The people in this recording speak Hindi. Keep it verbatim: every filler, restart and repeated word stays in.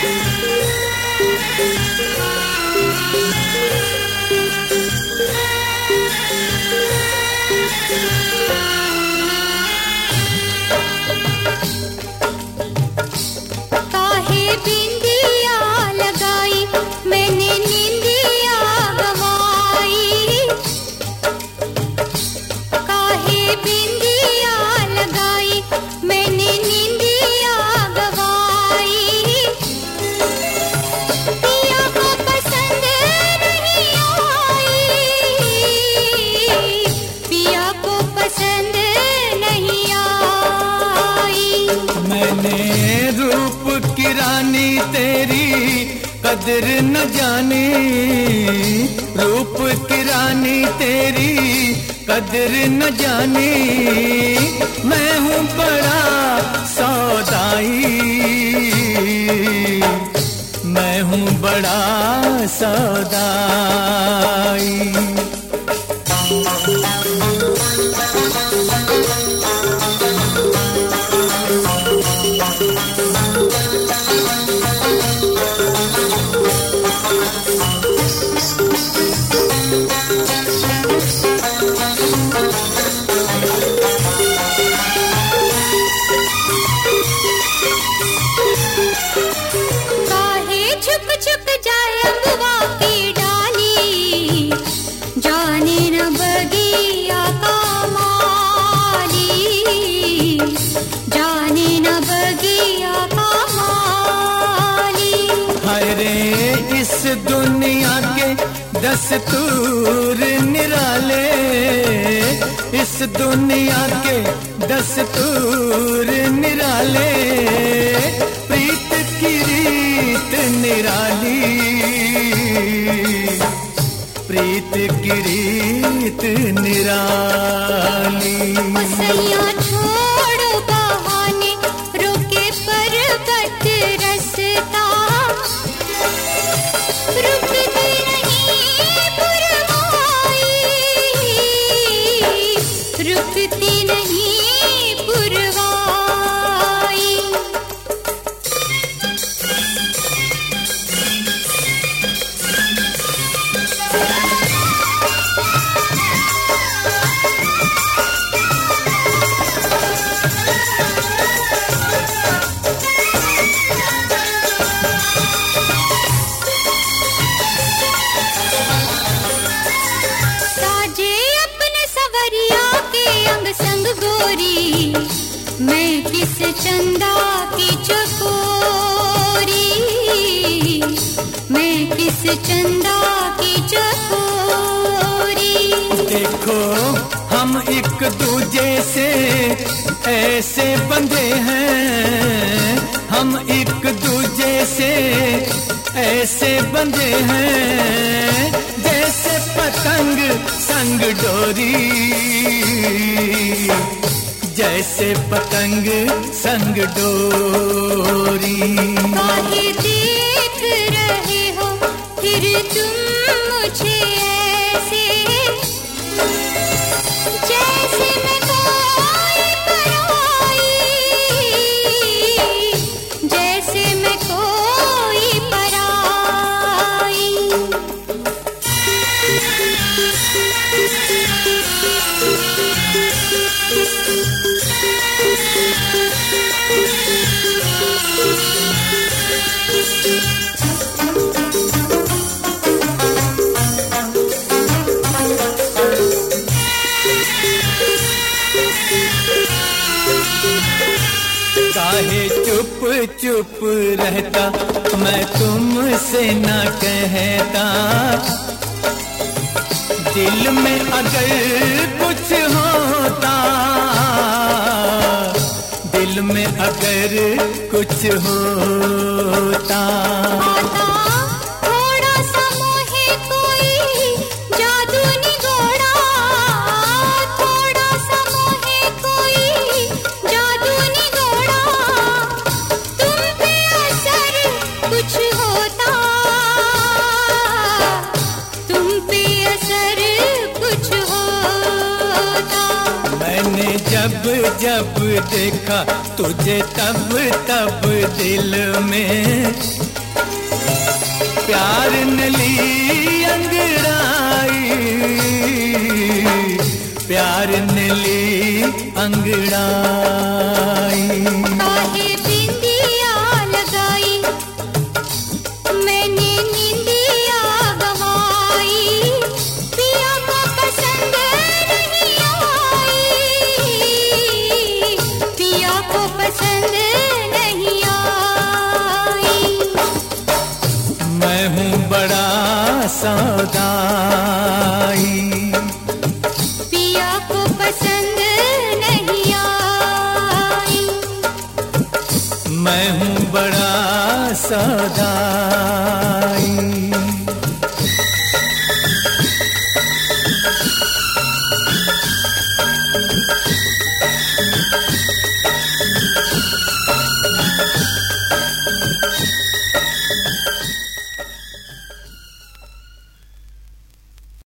कदर न जाने, रूप की रानी तेरी कदर न जाने। मैं हूँ बड़ा सौदाई, मैं हूँ बड़ा सौदाई। दुनिया के दस्तूर निराले, इस दुनिया के दस्तूर निराले। प्रीत की रीत निराली, प्रीत की रीत निराली। मसैया छोड़ो बहाने, रोके पर्वत रसता। रुकती नहीं पुरवाई, रुकती नहीं पुरवाई। मैं किस चंदा की चकोरी, मैं किस चंदा की चकोरी। देखो हम एक दूजे से ऐसे बंधे हैं, हम एक दूजे से ऐसे बंधे हैं। जैसे पतंग संग डोरी, जैसे पतंग संग डोरी। काहे देख रहे हो फिर तुम मुझे ऐसे, जैसे मैं कोई पराई, जैसे मैं कोई पराई। काहे चुप चुप रहता, मैं तुमसे न कहता। दिल में अगर कुछ होता, दिल में अगर कुछ होता। थोड़ा सा मोहे कोई जादू निगोड़ा, थोड़ा सा मोहे कोई जादू निगोड़ा। तुम पे असर कुछ होता, तुम पे असर कुछ होता। मैंने जब जब देखा तुझे तब तब दिल में प्यार ने ली अंगड़ाई, प्यार ने ली अंगड़ाई। काहे बिंदिया लगाई मैंने निंदिया गवाई, पिया को पसंद नहीं आई, पिया को पसंद नहीं आई। मैं हूँ बड़ा सौदाई, पिया को पसंद नहीं आई। मैं हूँ बड़ा सौदाई।